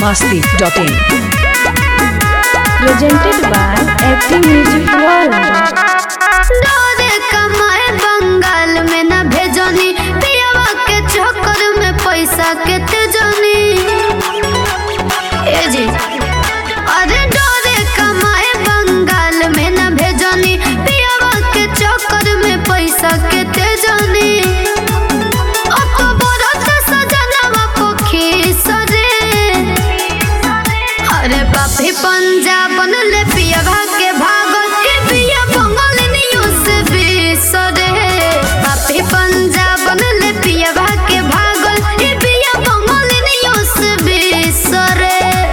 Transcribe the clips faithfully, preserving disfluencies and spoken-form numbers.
masti dot in. Presented by Active Music World. डोरे कमाए बंगाल में न भेजनी पियावा के चक्कर में पैसा के तेजनी ए जी अरे डोरे कमाए बंगाल में न भेजनी पियावा के चक्कर में पैसा के तेजनी तो बरत सजनवा पोखी सरे अरे पापी पंजाब ले पियावा के भागल के पिया बंगाल नियो से बिसरे पापी पंजाब ले पियावा के भागल के पिया बंगाल नियो से बिसरे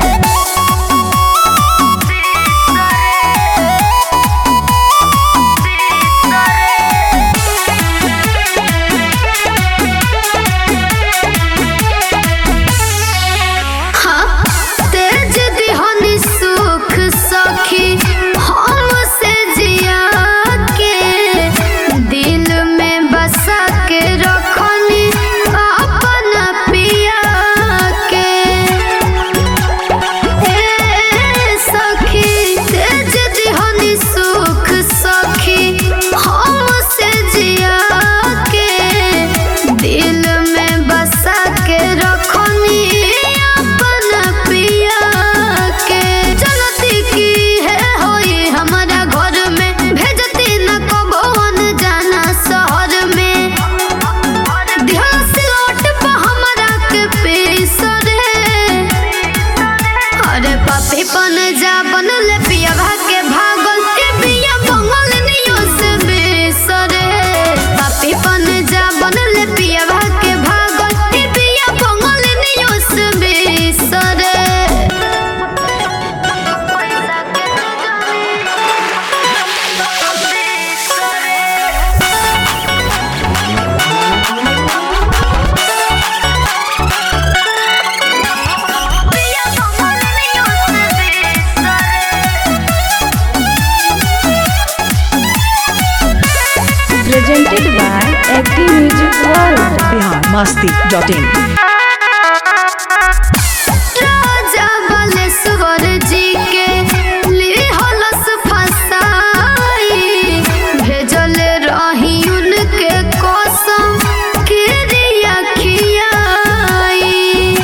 पंजाबन ले पियावा के भागल के पिया बंगाल नियो से बिसरे पापी पंजाबन ले पियावा के भागल के पिया बंगाल नियो से बिसरे Presented by Active Music World. Bihar masti dot in. राजा बालेश्वर जी के लिहलस फसाई भेजल रही उनके कसम किरिया खियाई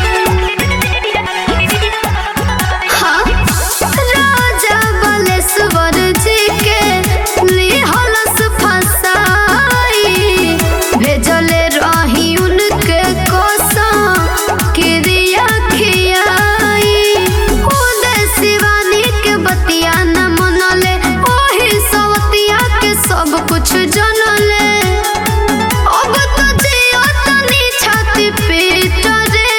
हाँ राजा बालेश्वर जी के लिहलस फसाई भेजल रही उनके कसम किरिया खियाई खुद शिवानी के बतिया न मनले ओही सवतिया के सब कुछ जनले अब तो जियो तनी छाती पीट रे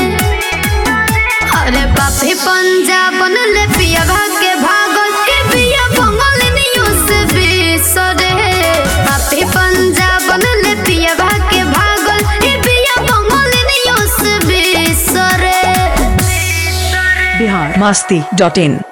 अरे पापी पंजाबन ले पियावा के भागल के पिया बंगाल नियो से बिसरे पापी पंजाबन ले पियावा के भागल के पिया बंगाल नियो से बिसरे Bihar masti dot in.